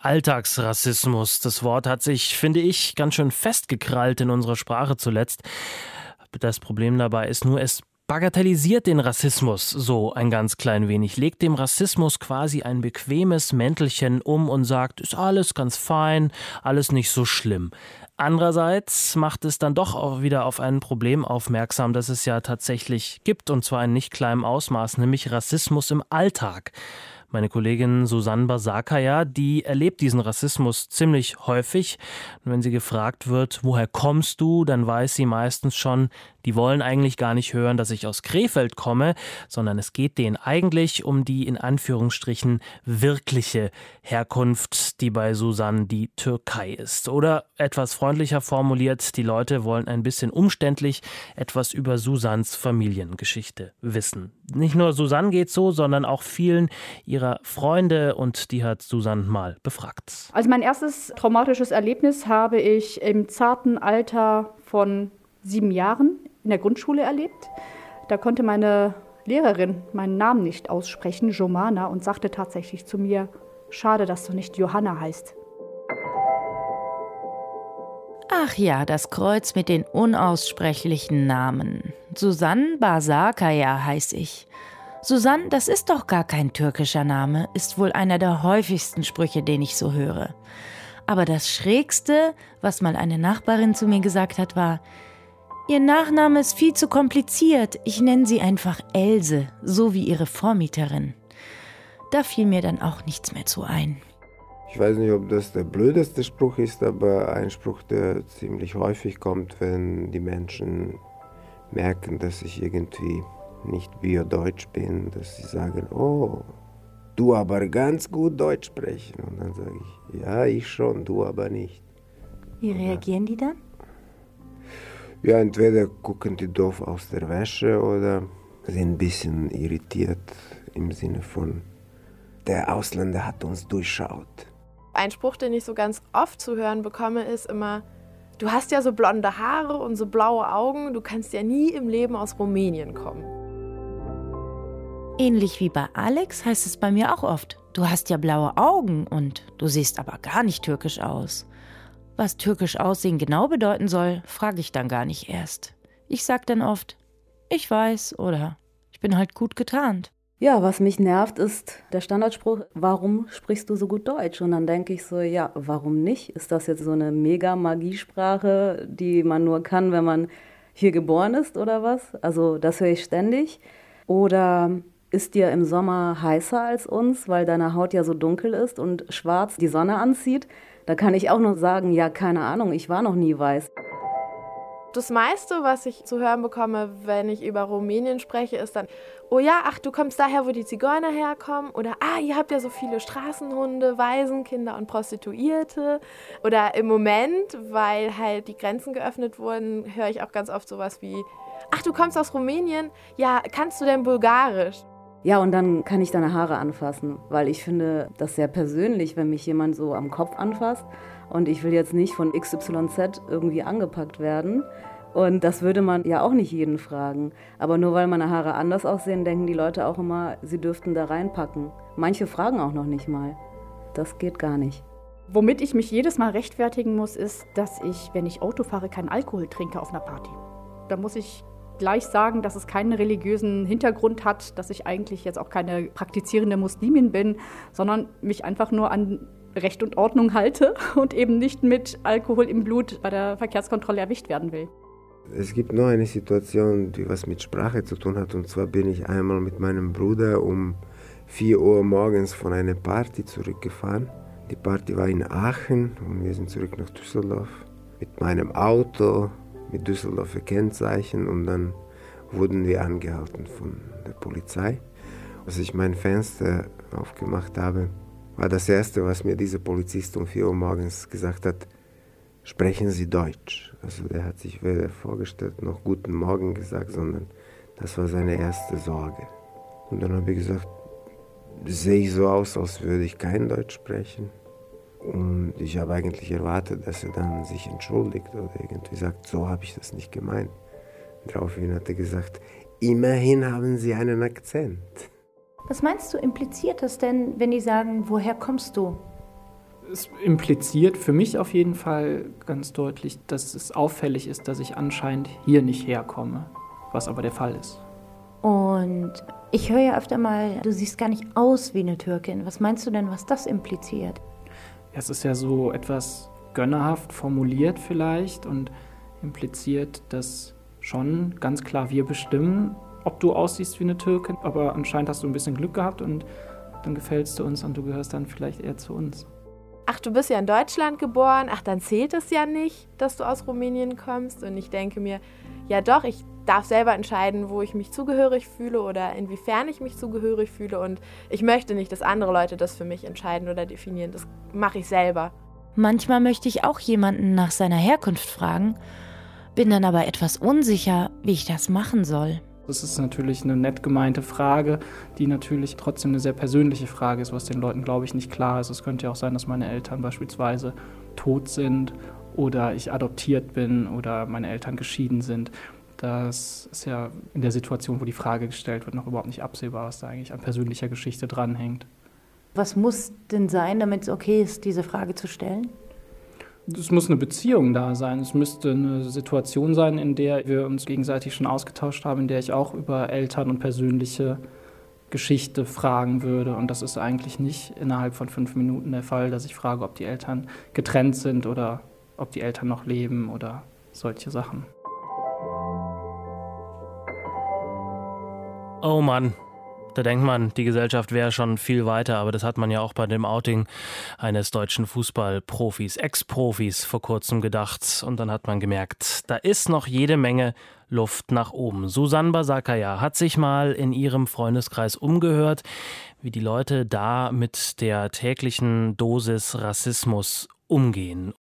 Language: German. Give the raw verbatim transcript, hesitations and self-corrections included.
Alltagsrassismus. Das Wort hat sich, finde ich, ganz schön festgekrallt in unserer Sprache zuletzt. Das Problem dabei ist nur, es bagatellisiert den Rassismus so ein ganz klein wenig, legt dem Rassismus quasi ein bequemes Mäntelchen um und sagt, ist alles ganz fein, alles nicht so schlimm. Andererseits macht es dann doch auch wieder auf ein Problem aufmerksam, das es ja tatsächlich gibt, und zwar in nicht kleinem Ausmaß, nämlich Rassismus im Alltag. Meine Kollegin Susanne Basakaya, die erlebt diesen Rassismus ziemlich häufig. Und wenn sie gefragt wird, woher kommst du, dann weiß sie meistens schon, die wollen eigentlich gar nicht hören, dass ich aus Krefeld komme, sondern es geht denen eigentlich um die in Anführungsstrichen wirkliche Herkunft, die bei Susanne die Türkei ist. Oder etwas freundlicher formuliert, die Leute wollen ein bisschen umständlich etwas über Susannes Familiengeschichte wissen. Nicht nur Susanne geht so, sondern auch vielen ihrer Freunde, und die hat Susanne mal befragt. Also mein erstes traumatisches Erlebnis habe ich im zarten Alter von sieben Jahren in der Grundschule erlebt. Da konnte meine Lehrerin meinen Namen nicht aussprechen, Jomana, und sagte tatsächlich zu mir, schade, dass du nicht Johanna heißt. Ach ja, das Kreuz mit den unaussprechlichen Namen. Susanne Basakaya heiße ich. Susanne, das ist doch gar kein türkischer Name, ist wohl einer der häufigsten Sprüche, den ich so höre. Aber das Schrägste, was mal eine Nachbarin zu mir gesagt hat, war, ihr Nachname ist viel zu kompliziert, ich nenne sie einfach Else, so wie ihre Vormieterin. Da fiel mir dann auch nichts mehr zu ein. Ich weiß nicht, ob das der blödeste Spruch ist, aber ein Spruch, der ziemlich häufig kommt, wenn die Menschen merken, dass ich irgendwie nicht biodeutsch bin, dass sie sagen, oh, du aber ganz gut Deutsch sprechen. Und dann sage ich, ja, ich schon, du aber nicht. Wie reagieren die dann? Ja, entweder gucken die doof aus der Wäsche oder sind ein bisschen irritiert im Sinne von, der Ausländer hat uns durchschaut. Ein Spruch, den ich so ganz oft zu hören bekomme, ist immer, du hast ja so blonde Haare und so blaue Augen, du kannst ja nie im Leben aus Rumänien kommen. Ähnlich wie bei Alex heißt es bei mir auch oft, du hast ja blaue Augen und du siehst aber gar nicht türkisch aus. Was türkisch aussehen genau bedeuten soll, frage ich dann gar nicht erst. Ich sag dann oft, ich weiß oder ich bin halt gut getarnt. Ja, was mich nervt, ist der Standardspruch, warum sprichst du so gut Deutsch? Und dann denke ich so, ja, warum nicht? Ist das jetzt so eine Mega-Magiesprache, die man nur kann, wenn man hier geboren ist oder was? Also das höre ich ständig. Oder ist dir im Sommer heißer als uns, weil deine Haut ja so dunkel ist und schwarz die Sonne anzieht? Da kann ich auch nur sagen, ja, keine Ahnung, ich war noch nie weiß. Das meiste, was ich zu hören bekomme, wenn ich über Rumänien spreche, ist dann, oh ja, ach, du kommst daher, wo die Zigeuner herkommen. Oder, ah, ihr habt ja so viele Straßenhunde, Waisenkinder und Prostituierte. Oder im Moment, weil halt die Grenzen geöffnet wurden, höre ich auch ganz oft sowas wie, ach, du kommst aus Rumänien? Ja, kannst du denn Bulgarisch? Ja, und dann kann ich deine Haare anfassen, weil ich finde das sehr persönlich, wenn mich jemand so am Kopf anfasst. Und ich will jetzt nicht von X Y Z irgendwie angepackt werden. Und das würde man ja auch nicht jeden fragen. Aber nur weil meine Haare anders aussehen, denken die Leute auch immer, sie dürften da reinpacken. Manche fragen auch noch nicht mal. Das geht gar nicht. Womit ich mich jedes Mal rechtfertigen muss, ist, dass ich, wenn ich Auto fahre, keinen Alkohol trinke auf einer Party. Da muss ich gleich sagen, dass es keinen religiösen Hintergrund hat, dass ich eigentlich jetzt auch keine praktizierende Muslimin bin, sondern mich einfach nur an Recht und Ordnung halte und eben nicht mit Alkohol im Blut bei der Verkehrskontrolle erwischt werden will. Es gibt noch eine Situation, die was mit Sprache zu tun hat, und zwar bin ich einmal mit meinem Bruder um vier Uhr morgens von einer Party zurückgefahren. Die Party war in Aachen und wir sind zurück nach Düsseldorf mit meinem Auto, mit Düsseldorfer Kennzeichen, und dann wurden wir angehalten von der Polizei. Als ich mein Fenster aufgemacht habe, war das Erste, was mir dieser Polizist um vier Uhr morgens gesagt hat, sprechen Sie Deutsch. Also der hat sich weder vorgestellt noch Guten Morgen gesagt, sondern das war seine erste Sorge. Und dann habe ich gesagt, sehe ich so aus, als würde ich kein Deutsch sprechen. Und ich habe eigentlich erwartet, dass er dann sich entschuldigt oder irgendwie sagt, so habe ich das nicht gemeint. Daraufhin hat er gesagt, immerhin haben Sie einen Akzent. Was meinst du, impliziert das denn, wenn die sagen, woher kommst du? Es impliziert für mich auf jeden Fall ganz deutlich, dass es auffällig ist, dass ich anscheinend hier nicht herkomme, was aber der Fall ist. Und ich höre ja öfter mal, du siehst gar nicht aus wie eine Türkin. Was meinst du denn, was das impliziert? Ja, es ist ja so etwas gönnerhaft formuliert vielleicht und impliziert, dass schon ganz klar wir bestimmen, ob du aussiehst wie eine Türkin. Aber anscheinend hast du ein bisschen Glück gehabt und dann gefällst du uns und du gehörst dann vielleicht eher zu uns. Ach, du bist ja in Deutschland geboren, ach, dann zählt es ja nicht, dass du aus Rumänien kommst. Und ich denke mir, ja doch, ich darf selber entscheiden, wo ich mich zugehörig fühle oder inwiefern ich mich zugehörig fühle. Und ich möchte nicht, dass andere Leute das für mich entscheiden oder definieren. Das mache ich selber. Manchmal möchte ich auch jemanden nach seiner Herkunft fragen, bin dann aber etwas unsicher, wie ich das machen soll. Das ist natürlich eine nett gemeinte Frage, die natürlich trotzdem eine sehr persönliche Frage ist, was den Leuten, glaube ich, nicht klar ist. Es könnte ja auch sein, dass meine Eltern beispielsweise tot sind oder ich adoptiert bin oder meine Eltern geschieden sind. Das ist ja in der Situation, wo die Frage gestellt wird, noch überhaupt nicht absehbar, was da eigentlich an persönlicher Geschichte dranhängt. Was muss denn sein, damit es okay ist, diese Frage zu stellen? Es muss eine Beziehung da sein. Es müsste eine Situation sein, in der wir uns gegenseitig schon ausgetauscht haben, in der ich auch über Eltern und persönliche Geschichte fragen würde. Und das ist eigentlich nicht innerhalb von fünf Minuten der Fall, dass ich frage, ob die Eltern getrennt sind oder ob die Eltern noch leben oder solche Sachen. Oh Mann. Da denkt man, die Gesellschaft wäre schon viel weiter, aber das hat man ja auch bei dem Outing eines deutschen Fußballprofis, Ex-Profis vor kurzem gedacht. Und dann hat man gemerkt, da ist noch jede Menge Luft nach oben. Susanne Basakaya hat sich mal in ihrem Freundeskreis umgehört, wie die Leute da mit der täglichen Dosis Rassismus umgehen.